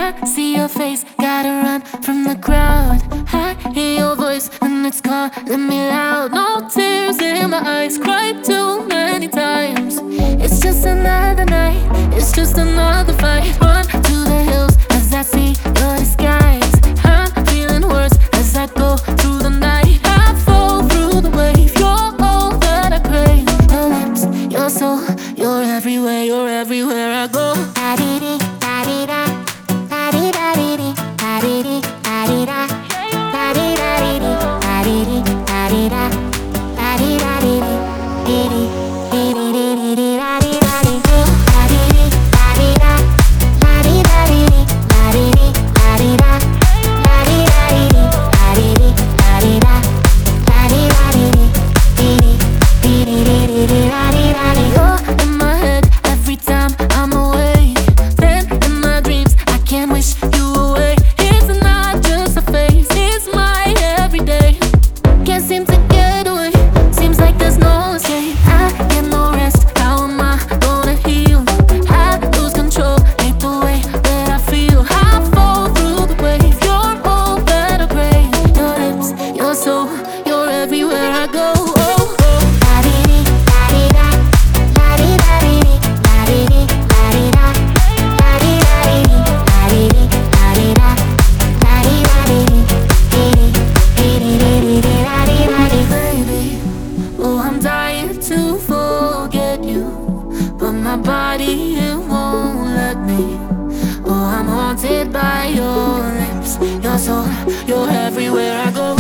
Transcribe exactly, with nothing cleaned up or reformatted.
I see your face, gotta run from the crowd. I hear your voice and it's calling me loud. No tears in my eyes, cried too many times. It's just another night, it's just another fight. Run to the hills as I see your disguise. I'm feeling worse as I go through the night. I fall through the wave, you're all that I crave. Your lips, your soul, you're everywhere, you're everywhere I go. Da-dee-dee, da-dee-da, da-dee-da-dee-dee, da-dee-dee, da-dee-da, da-dee-da-dee-dee, da-dee-dee, da-dee-da, da-dee-da-dee-dee, dee-dee, dee-dee-dee-dee-dee, da-dee-da-dee. Da-dee-dee, da-dee-da, da-dee-da-dee-dee, da-dee-dee, da-dee-da, da-dee-da-dee-dee, da-dee-dee, da-dee-da, da-dee-da-dee-dee, dee-dee, dee-dee-dee-dee-dee, da-dee-da-dee. You're in my head every time I'm away. Then in my dreams I can't wish you away. It's not just a phase, it's my everyday. Can't seem to get away, seems like there's no escape. I get no rest, how am I gonna heal? I lose control, hate the way that I feel. I fall through the wave, you're all that I crave. Your lips, your soul, you're everywhere I go. Oh, oh. Da-dee-dee, da-dee-da, da-dee-da-dee-dee, da-dee-dee, da-dee-da, da-dee-da-dee-dee, da-dee-dee, da-dee-da, da-dee-da-dee-dee, dee-dee, dee-dee-dee-dee-dee, da-dee-da-dee. Baby, oh, I'm dying to forget you, but my body, it won't let me. Oh, I'm haunted by your lips, your soul, you're everywhere I go.